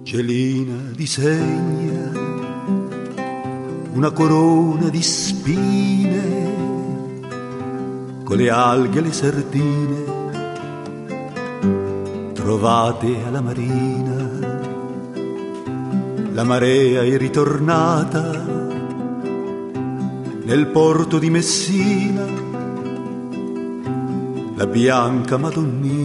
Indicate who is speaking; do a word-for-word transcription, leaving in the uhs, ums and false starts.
Speaker 1: Gelina disegna una corona di spine con le alghe e le sardine trovate alla marina. La marea è ritornata nel porto di Messina, la bianca Madonnina